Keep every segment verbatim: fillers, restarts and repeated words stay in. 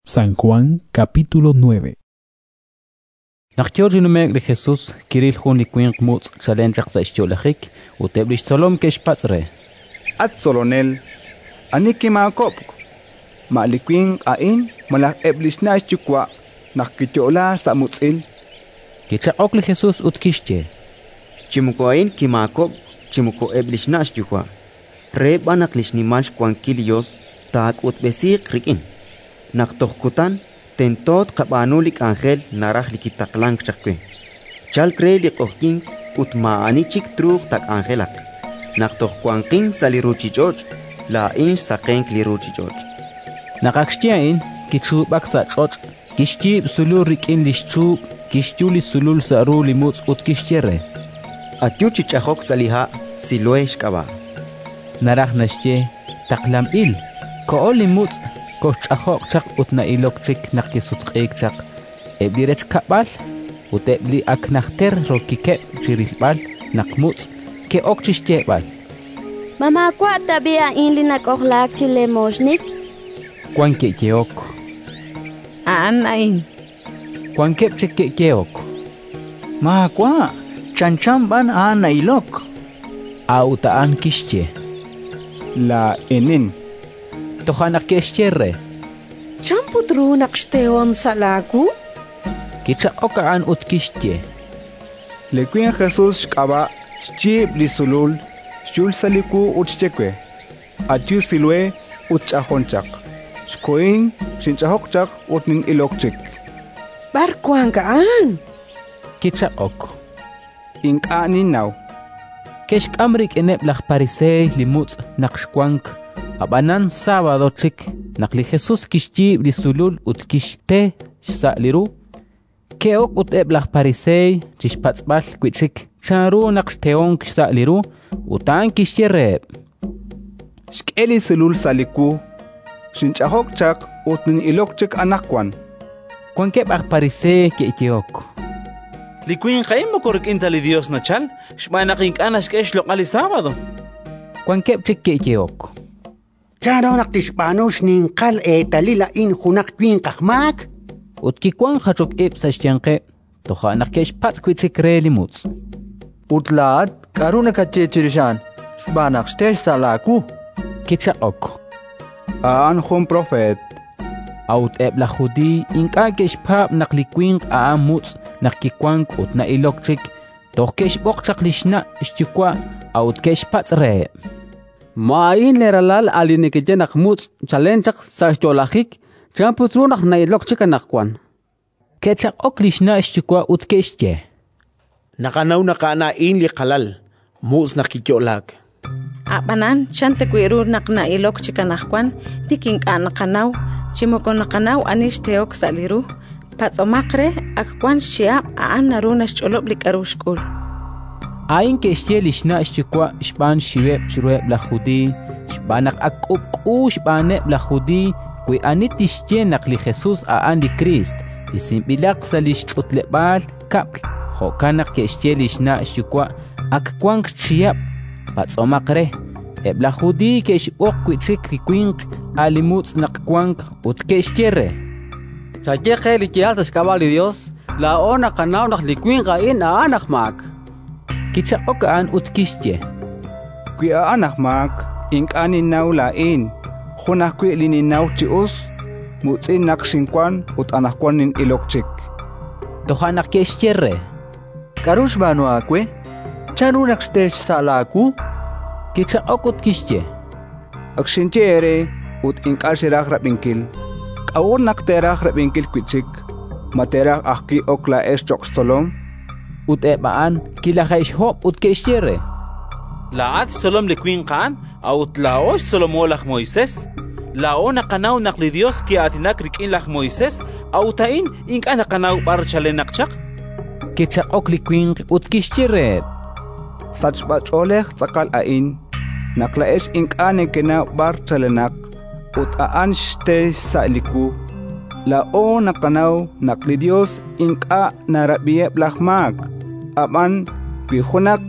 San Juan capítulo nueve. Nachjorji numek de Jesús kiril jun likwin qmutz chalenchaq sa ishtolajik uteblish solom keshpatzre. At solonel aniki makop ma likwin ain malak eblish na istukwa nakityola sa mutzil. Kichaqok li Jesús utkishche. Chimukoain kimakop chimuko eblish na istukwa. Reb anaklish ni manch kwan kilios taak utbesiq rikin. Naktohkutan tentot qabanulik angel naraj likitaklang chakwe. Chal kre liqohkin utmaani chik trug tak angelak. Naktohkuankin saliruchichoch la inch saqenk liruchichoch. Nakakshtiain kichubak sa choch kishchib sulur rikin lishchub kishtuli sulul saru limutz utkishchere. Atyuchi chahok saliha siloesh kaba. Naraj nashche taklam il kool limutz kochahok chak utna ilok chik nakisutqik chak eblirech kabal utebli ak nakter rokike chirilbal nakmutz ke okchichtebal. Mama kwa tabia inli nakohlak chile moshnik kwanke keok anain kwanke chike keok ma kwa chanchamban ana ilok autaan kishche La enin tohanak keshcherre champutru naksteon salaku kicha okaan utkishche likwin Jesus shkaba shchib lisulul shul saliku utchekwe atyu silwe utchahonchak shkoin shinchahokchak utnin ilokchik barkwankaan kicha ok inkani naw kesh amrik eneb laj parisei limutz nakshkwank abanan sábado chik nakli Jesús kishchi lisulul utkishte shsaliru keok uteb laj parisei chishpatzbal kwichik charu naksteon shsaliru utan kishchereb shkeli silul saliku shinchahokchak utnin ilokchik anakwan kwanke baj parisei ke keok Likwin qaimo kork intali Dios nachal shmanaqink anas kesh loqali sábado kwanke chik ke keok Charo naktishpanush nin qal etalila in hunak twin qahmak utkikwan khachok eb sashtianqe toha nakesh pat kwichik relimutz utlaat karuna kachechirishan shbanak stesh salaku kicha ok aan khum profet aut eb la judi inka kesh pap naklikwin aamutz nakikwan utna ilokchik toh kesh bokchak lishna ishtikwa aut kesh pat re Main leralal alinikeje nakmutz chalenchak sa ishtolajik champutru nak nailok chika nakwan. Kechak oklishna ishtikwa utkeshche. Nakanaw nakana in li qalal mus nakikyolak. abanan chante kuirur nakna ilok chika nakwan tiking anakanaw chimoko nakanaw anish teok saliru patsomakre akwan shiab aan narunash cholob likarushkul. Ain ke shtelishna shikwa shban shiweb shrueb la judi shbanak akup ku shbaneb la judi kwi anitishje nakli Jesus aan di Christ isim bilak salish chutlebal kapl hokanak ke shtelishna shikwa akwan chiab patsomakre eb la judi ke shok kwi chik kwink alimuts nakwan utkeshtere chaye kheli kialta shkabali Dios la ona kanaw nak likwin gain aanak mak Kicha okaan utkishje. Kwi anak mak ink anin naw lain. Khuna kwi linin naw tius mutin naksinkwan ut anakwanin ilokchik. Tohanak keshcherre. Karush banu akwe. Chanu nakstesh salaku. Kicha okut kishje. Akshinchere ut ink ashirak rabinkil. Kaur nakterak rabinkil kwichik. Materak akki okla es chokstolom. Ut ebaan kilakaish hop ut keshtere. Laat solom le queen kan aut laos solomolach Moises. Lao nakanaw nakli Dios ki atinak rikin lach Moises autain ink anakanaw par chalenakchak. Kitcha okli queen ut keshtere. Sachbach olech tsakal ain naklaesh ink ane kena bar chalenak ut aan shte saliku. Lao nakanaw nakli Dios ink a narabieb lahmak. Aman bihunak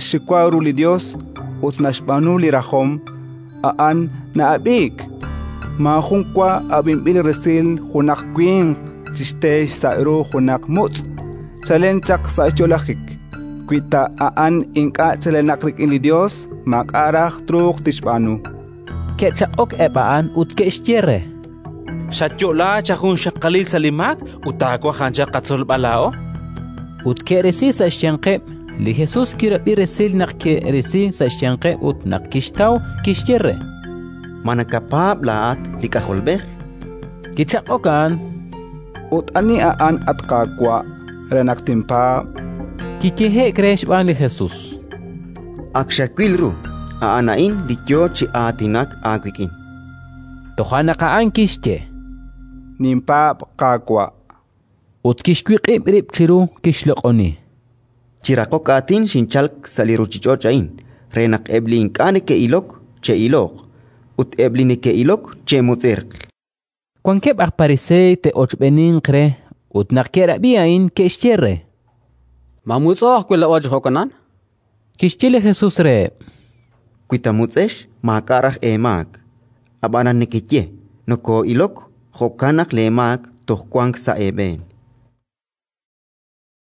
nashikwaru li Dios ut nashbanu li rahom aan naabik Mahunkwa abimbil resil hunak queen tiste sa iro hunak muts. Chalenchak sa cholakik. Kuita aan inka chalenakrik ili Dios makarah truk tishpanu. Kecha ok ebaan ut ke istyere. Shatyola chahun shakalil salimak utakwa hanja katsol balao. Ut ke resi sa istyengke li Jesus kirabi resil nak ke resi sa istyengke ut nak kishtaw kistyere. Manakapab laat likaholbeh. Kecha okan. Ut ani aan at kakwa renak timpa. Kikehe kresh ban li Jesus. Akshakwilru aanain dityo chi atinak agwikin. Tohana kaan kistye. Nimpa kakwa. Ut kishkwik ib rib chiru kishlok oni. Chirakok atin shinchalk saliru chichochain. Renak eblin kane ke ilok che ilok. Ut eblin ke ilok che muzerk. Kwankeb akparisei te ochbenin kre. Ut nakera biain ke istyere. Mamutsoh kwela wajho kanan? Kishtile Jesus re. Kuita mutsesh makarah emak. Abanan nikitye. Noko ilok hokanak lemak tohkwang sa eben.